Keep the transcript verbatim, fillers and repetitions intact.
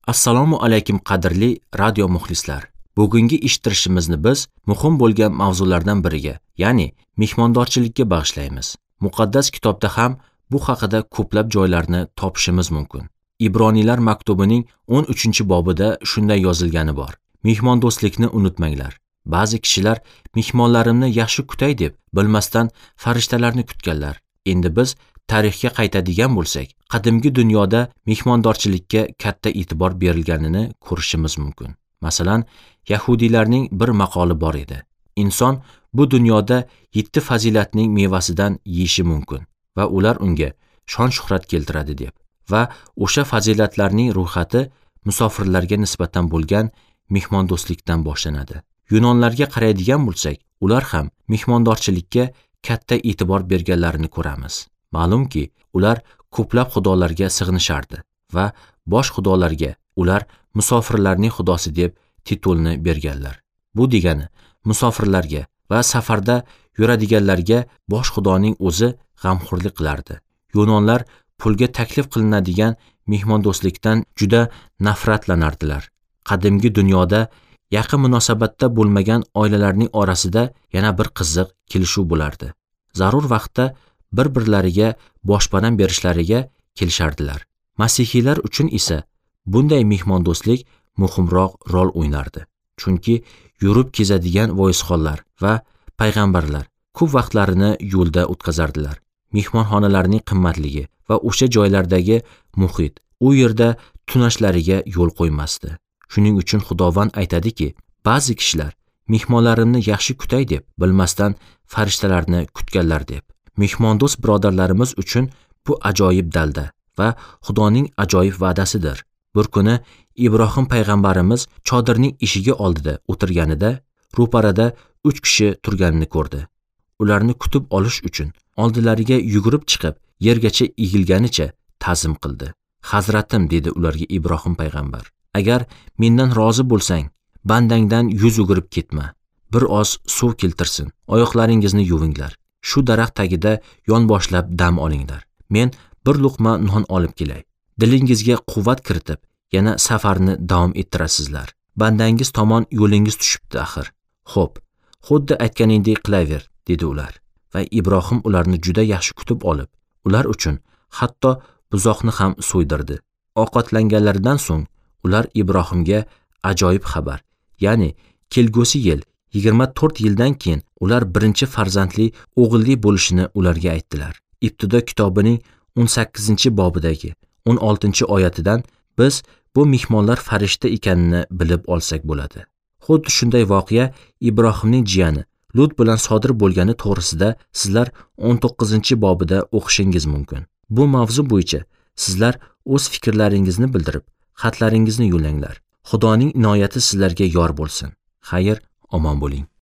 Assalomu alaykum qadrli radio muxlislar. Bugungi eshittirishimizni biz muhim bo'lgan mavzulardan biriga, ya'ni mehmondorchilikka bag'ishlaymiz. Muqaddas kitobda ham bu haqida ko'plab joylarni topishimiz mumkin. Ibroniylar maktubining o'n uchinchi bobida shunday yozilgani bor. Mehmondo'stlikni unutmanglar. Ba'zi kishilar mehmonlarimni yaxshi kutay deb bilmasdan farishtalarni kutganlar. Endi biz tarixga qaytadigan bo'lsak, qadimgi dunyoda mehmondorchilikka katta e'tibor berilganini ko'rishimiz mumkin. Masalan, yahudiylarning bir maqoli bor edi. Inson bu dunyoda yetti fazilatning mevasidan yeyishi mumkin va ular unga shon-shuhrat keltiradi deb. Va o'sha fazilatlarning ro'yxati musofirlarga nisbatan bo'lgan mehmondo'stlikdan boshlanadi. Yunonlarga qaraydigan bo'lsak, ular ham mehmondorchilikka katta e'tibor berganlarini ko'ramiz. Ma'lumki, ular ko'plab xudolarga sig'inishardi va bosh xudolarga ular musofirlarning xudosi deb titulni berganlar. Bu degani musofirlarga va safarda yuradiganlarga bosh xudoning o'zi g'amxo'rlik qilardi. Yunonlar pulga taklif qilinadigan mehmondo'stlikdan juda nafratlanardilar. Qadimgi dunyoda yaqin munosabatda bo'lmagan oilalarning orasida yana bir qiziq kelishuv bo'lardi. Zarur vaqtda bir-birlariga boshpana berishlariga kelishardilar. Masihiylar uchun esa bunday mehmondo'stlik muhimroq rol o'ynardi. Chunki yurib kezadigan voizxonlar va payg'ambarlar ko'p vaqtlarini yo'lda o'tkazardilar. Mehmonxonalarning qimmatligi va o'sha joylardagi muhit u yerda tunashlariga yo'l qo'ymasdi. Shuning uchun Xudovand aytadiki, ba'zi kishilar mehmonlarimni yaxshi kutay deb bilmasdan farishtalarni kutganlar deb. Mehmondo'st birodarlarimiz uchun bu ajoyib dalda va Xudoning ajoyib va'dasidir. Bir kuni Ibrohim payg'ambarimiz chodirning eshigi oldida o'tirganida ro'parada uch kishi turganini ko'rdi. Ularni kutib olish uchun oldilariga yugurib chiqib, yergacha egilganicha ta'zim qildi. "Hazratim", dedi ularga Ibrohim payg'ambar, "agar mendan rozi bo'lsang, bandangdan yuz o'girib ketma. Bir oz suv keltirsin, oyoqlaringizni yuvinglar. Shu daraxt tagida yonboshlab dam olinglar. Men bir luqma non olib kelay. Dilingizga quvvat kiritib, yana safarni davom ettirasizlar. Bandangiz tomon yo'lingiz tushibdi axir. Xo'p, xuddi aytganingdek qilaver", dedi ular. Va Ibrohim ularni juda yaxshi kutib olib, ular uchun hatto buzoqni ham so'ydirdi. Ovqatlanganlaridan so'ng ular Ibrohimga ajoyib xabar, ya'ni kelgusi yil yigirma to'rt yildan keyin ular birinchi farzandli o'g'illi bo'lishini ularga aytdilar. Ibtido kitobining o'n sakkizinchi bobidagi o'n oltinchi oyatidan biz bu mehmonlar farishta ekanini bilib olsak bo'ladi. Xuddi shunday voqea Ibrohimning jiyani Lut bilan sodir bo'lgani to'g'risida sizlar o'n to'qqizinchi bobida o'qishingiz mumkin. Bu mavzu bo'yicha sizlar o'z fikrlaringizni bildirib, xatlaringizni yo'llanglar. Xudoning inoyati sizlarga yor bo'lsin. Xayr, omon bo'ling.